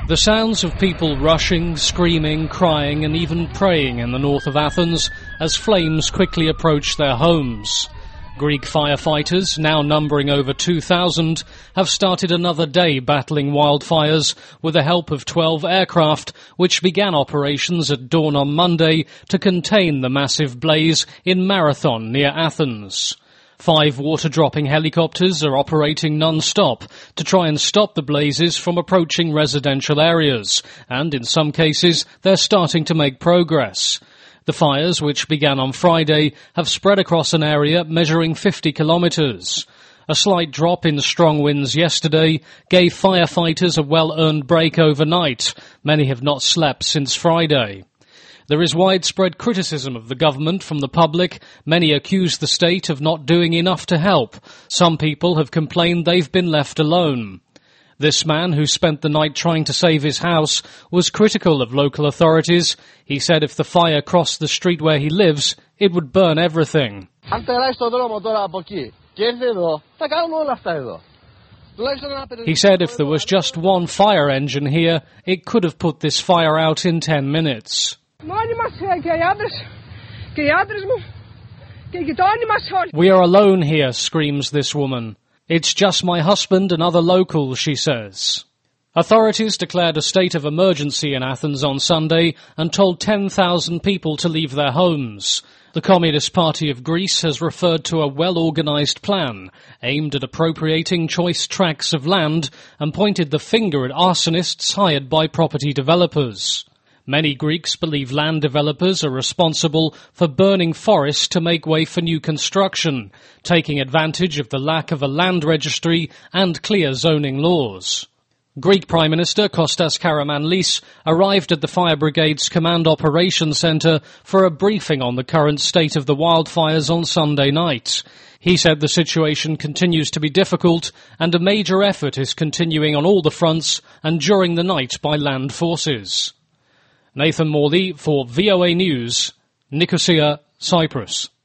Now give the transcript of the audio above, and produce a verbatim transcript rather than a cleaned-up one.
The sounds of people rushing, screaming, crying and even praying in the north of Athens as flames quickly approach their homes. Greek firefighters, now numbering over two thousand, have started another day battling wildfires with the help of twelve aircraft, which began operations at dawn on Monday to contain the massive blaze in Marathon near Athens. Five water-dropping helicopters are operating non-stop to try and stop the blazes from approaching residential areas, and in some cases they're starting to make progress. The fires, which began on Friday, have spread across an area measuring fifty kilometres. A slight drop in strong winds yesterday gave firefighters a well-earned break overnight. Many have not slept since Friday. There is widespread criticism of the government from the public. Many accuse the state of not doing enough to help. Some people have complained they've been left alone. This man, who spent the night trying to save his house, was critical of local authorities. He said if the fire crossed the street where he lives, it would burn everything. He said if there was just one fire engine here, it could have put this fire out in ten minutes. We are alone here, screams this woman. It's just my husband and other locals, she says. Authorities declared a state of emergency in Athens on Sunday and told ten thousand people to leave their homes. The Communist Party of Greece has referred to a well-organised plan aimed at appropriating choice tracts of land and pointed the finger at arsonists hired by property developers. Many Greeks believe land developers are responsible for burning forests to make way for new construction, taking advantage of the lack of a land registry and clear zoning laws. Greek Prime Minister Kostas Karamanlis arrived at the Fire Brigade's Command Operations Centre for a briefing on the current state of the wildfires on Sunday night. He said the situation continues to be difficult and a major effort is continuing on all the fronts and during the night by land forces. Nathan Morley for V O A News, Nicosia, Cyprus.